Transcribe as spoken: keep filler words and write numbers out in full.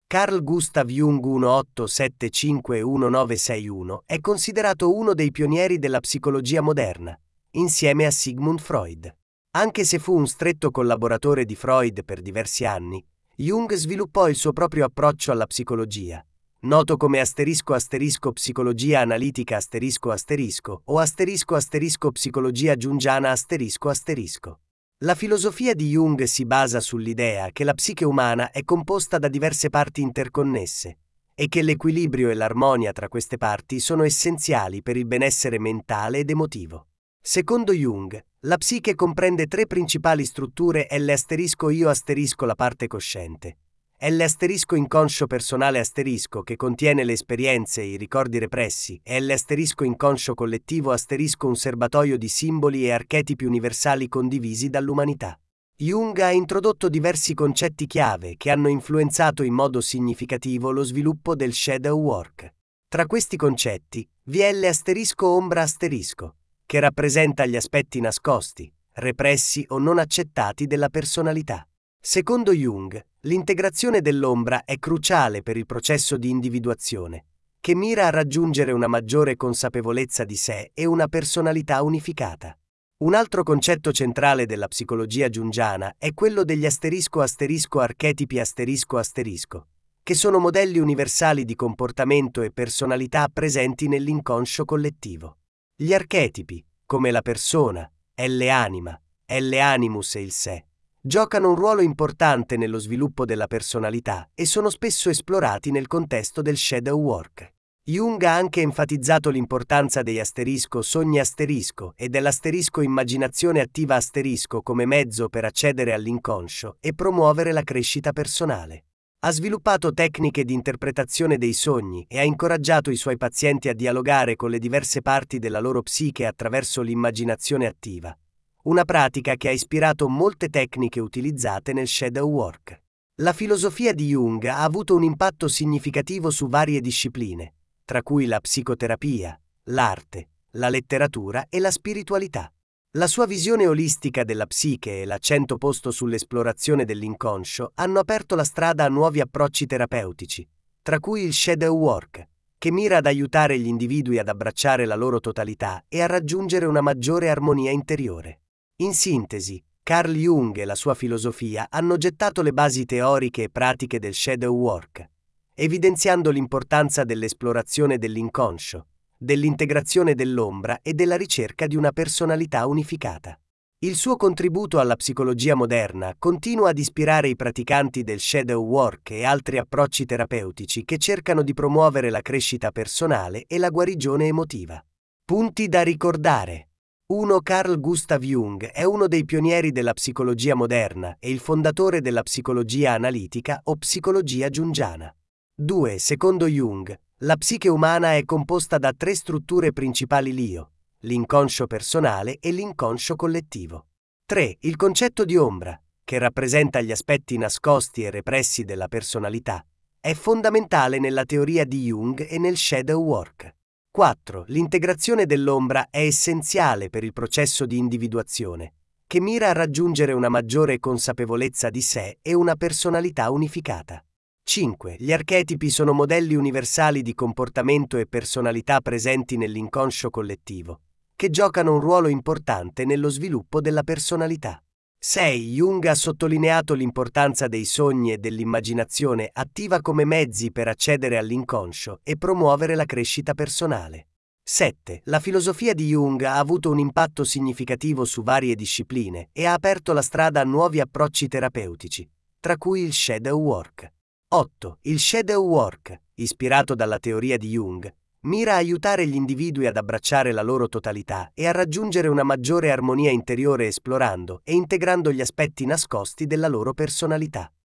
Carl Gustav Jung uno otto sette cinque uno nove sei uno è considerato uno dei pionieri della psicologia moderna, insieme a Sigmund Freud. Anche se fu un stretto collaboratore di Freud per diversi anni, Jung sviluppò il suo proprio approccio alla psicologia, noto come asterisco asterisco psicologia analitica asterisco asterisco o asterisco asterisco psicologia jungiana asterisco asterisco. La filosofia di Jung si basa sull'idea che la psiche umana è composta da diverse parti interconnesse e che l'equilibrio e l'armonia tra queste parti sono essenziali per il benessere mentale ed emotivo. Secondo Jung, la psiche comprende tre principali strutture: L asterisco io asterisco la parte cosciente, L asterisco inconscio personale asterisco che contiene le esperienze e i ricordi repressi, e L asterisco inconscio collettivo asterisco un serbatoio di simboli e archetipi universali condivisi dall'umanità. Jung ha introdotto diversi concetti chiave che hanno influenzato in modo significativo lo sviluppo del shadow work. Tra questi concetti vi è L asterisco ombra asterisco, che rappresenta gli aspetti nascosti, repressi o non accettati della personalità. Secondo Jung, l'integrazione dell'ombra è cruciale per il processo di individuazione, che mira a raggiungere una maggiore consapevolezza di sé e una personalità unificata. Un altro concetto centrale della psicologia jungiana è quello degli asterisco asterisco archetipi asterisco asterisco, che sono modelli universali di comportamento e personalità presenti nell'inconscio collettivo. Gli archetipi, come la persona, L-anima, L-animus e il sé, giocano un ruolo importante nello sviluppo della personalità e sono spesso esplorati nel contesto del shadow work. Jung ha anche enfatizzato l'importanza degli asterisco sogni asterisco e dell'asterisco immaginazione attiva asterisco come mezzo per accedere all'inconscio e promuovere la crescita personale. Ha sviluppato tecniche di interpretazione dei sogni e ha incoraggiato i suoi pazienti a dialogare con le diverse parti della loro psiche attraverso l'immaginazione attiva, una pratica che ha ispirato molte tecniche utilizzate nel shadow work. La filosofia di Jung ha avuto un impatto significativo su varie discipline, tra cui la psicoterapia, l'arte, la letteratura e la spiritualità. La sua visione olistica della psiche e l'accento posto sull'esplorazione dell'inconscio hanno aperto la strada a nuovi approcci terapeutici, tra cui il shadow work, che mira ad aiutare gli individui ad abbracciare la loro totalità e a raggiungere una maggiore armonia interiore. In sintesi, Carl Jung e la sua filosofia hanno gettato le basi teoriche e pratiche del shadow work, evidenziando l'importanza dell'esplorazione dell'inconscio, dell'integrazione dell'ombra e della ricerca di una personalità unificata. Il suo contributo alla psicologia moderna continua ad ispirare i praticanti del shadow work e altri approcci terapeutici che cercano di promuovere la crescita personale e la guarigione emotiva. Punti da ricordare. uno. Carl Gustav Jung è uno dei pionieri della psicologia moderna e il fondatore della psicologia analitica o psicologia jungiana. due. Secondo Jung, la psiche umana è composta da tre strutture principali: l'io, l'inconscio personale e l'inconscio collettivo. tre. Il concetto di ombra, che rappresenta gli aspetti nascosti e repressi della personalità, è fondamentale nella teoria di Jung e nel shadow work. quattro. L'integrazione dell'ombra è essenziale per il processo di individuazione, che mira a raggiungere una maggiore consapevolezza di sé e una personalità unificata. cinque. Gli archetipi sono modelli universali di comportamento e personalità presenti nell'inconscio collettivo, che giocano un ruolo importante nello sviluppo della personalità. sei. Jung ha sottolineato l'importanza dei sogni e dell'immaginazione attiva come mezzi per accedere all'inconscio e promuovere la crescita personale. sette. La filosofia di Jung ha avuto un impatto significativo su varie discipline e ha aperto la strada a nuovi approcci terapeutici, tra cui il shadow work. otto. Il shadow work, ispirato dalla teoria di Jung, mira a aiutare gli individui ad abbracciare la loro totalità e a raggiungere una maggiore armonia interiore esplorando e integrando gli aspetti nascosti della loro personalità.